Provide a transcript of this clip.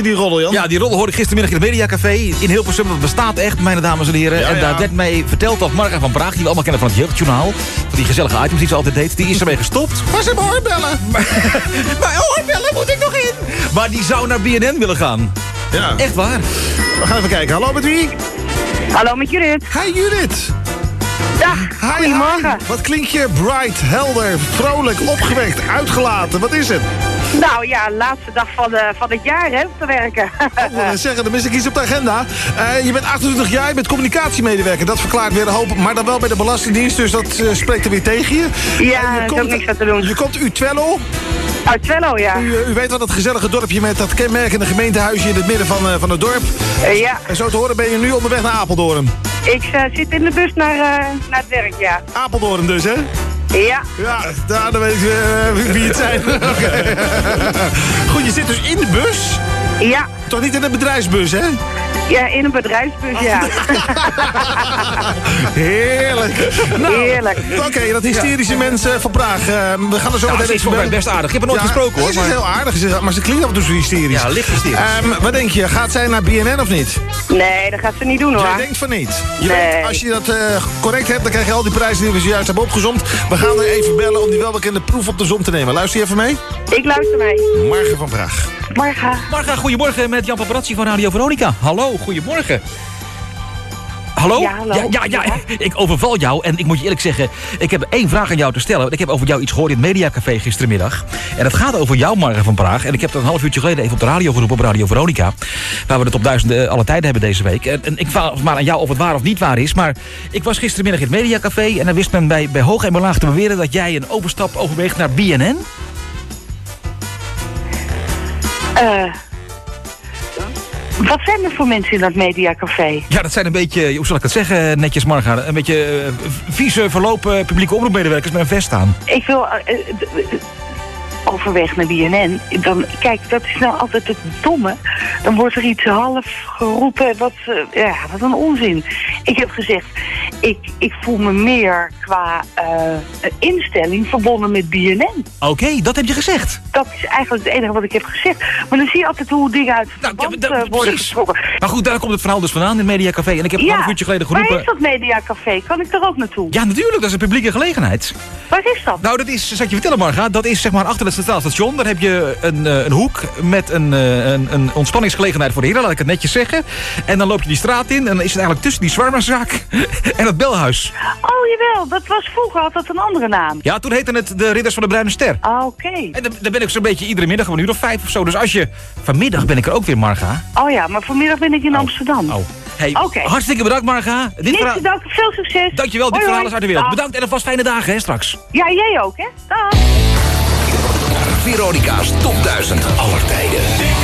je die roddel, Jan? Ja, die roddel hoorde ik gistermiddag in het Mediacafé in Hilversum. Dat bestaat echt, mijn dames en heren. En daar werd mij verteld dat Marga van Praag, die we allemaal kennen van het Jeugdjournaal, van die gezellige items die ze altijd deed, die is ermee gestopt. Waar zijn mijn oorbellen? Mijn oorbellen moet ik nog in! Maar die zou naar BNN willen gaan. Ja. Echt waar. We gaan even kijken. Hallo, met wie? Hallo, met Judith. Hi, Judith. Dag, Hi, goedemorgen. Wat klink je bright, helder, vrolijk, opgewekt, uitgelaten. Wat is het? Nou ja, laatste dag van het jaar, hè, om te werken. Ik zeggen, dan mis ik iets op de agenda. Je bent 28 jaar, je bent communicatiemedewerker. Dat verklaart weer een hoop, maar dan wel bij de Belastingdienst. Dus dat spreekt er weer tegen je. Ja, daar is ook niks aan te doen. Je komt uit Twello. Uit Twello, ja. U weet wel dat gezellige dorpje met dat kenmerkende gemeentehuisje in het midden van het dorp. Ja. En zo te horen ben je nu onderweg naar Apeldoorn. Ik zit in de bus naar het werk, ja. Apeldoorn dus, hè? Ja. Ja, dan weet ik wie het zijn. Okay. Goed, je zit dus in de bus? Ja. Toch niet in een bedrijfsbus, hè? Ja, in een bedrijfsbus, ja. Heerlijk. Nou, heerlijk. Oké, dat hysterische mensen van Praag. We gaan er zo meteen is volgens mij best aardig. Ik heb er nooit gesproken, hoor. Ze is heel aardig, maar ze klinkt af en toe zo hysterisch. Ja, licht hysterisch. Wat denk je? Gaat zij naar BNN of niet? Nee, dat gaat ze niet doen, hoor. Jij denkt van niet. Je nee. weet, als je dat correct hebt, dan krijg je al die prijzen die we zojuist hebben opgezomd. We gaan er even bellen om die welbekende proef op de som te nemen. Luister je even mee? Ik luister mee. Marga van Praag. Marga, goedemorgen met Jan Paparazzi van Radio Veronica. Hallo, goedemorgen. Hallo? Ja, hallo. Ja, ik overval jou en ik moet je eerlijk zeggen, ik heb 1 vraag aan jou te stellen. Want ik heb over jou iets gehoord in het Mediacafé gistermiddag. En het gaat over jou, Marga van Praag. En ik heb dat een half uurtje geleden even op de radio geroepen, op Radio Veronica. Waar we het op duizenden alle tijden hebben deze week. En ik vraag maar aan jou of het waar of niet waar is. Maar ik was gistermiddag in het Mediacafé en dan wist men bij hoog en bij laag te beweren dat jij een overstap overweegt naar BNN. Wat zijn er voor mensen in dat Mediacafé? Ja, dat zijn een beetje, hoe zal ik het zeggen, netjes Marga, een beetje vieze verlopen publieke omroepmedewerkers met een vest aan. Ik wil overweg naar BNN. Dan, kijk, dat is nou altijd het domme. Dan wordt er iets half geroepen. Wat een onzin. Ik heb gezegd, ik voel me meer qua instelling verbonden met BNN. Oké, dat heb je gezegd. Dat is eigenlijk het enige wat ik heb gezegd. Maar dan zie je altijd hoe dingen uit het verband worden getrokken. Maar goed, daar komt het verhaal dus vandaan in het Mediacafé. En ik heb een half uurtje geleden geroepen. Waar is dat Mediacafé? Kan ik er ook naartoe? Ja, natuurlijk. Dat is een publieke gelegenheid. Waar is dat? Nou, dat is, zal ik je vertellen, Marga. Dat is zeg maar achter het Centraal Station. Daar heb je een hoek met een ontspanningsgelegenheid voor de heren. Laat ik het netjes zeggen. En dan loop je die straat in. En dan is het eigenlijk tussen die shawarmazaak en het belhuis. Oh, jawel. Dat was vroeger altijd een andere naam. Ja, toen heette het de Ridders van de Bruine Ster. Oké. En daar ben ik zo'n beetje iedere middag, om 1 uur of 5 of zo. Dus als je... Vanmiddag ben ik er ook weer, Marga. Oh ja, maar vanmiddag ben ik in Amsterdam. Oh. Hey, hartstikke bedankt, Marga. Niet bedankt, veel succes. Dankjewel, dit verhaal is uit de wereld. Bedankt en alvast fijne dagen, hè, straks. Ja, jij ook, hè. Dag. Veronica's Top 1000 aller tijden.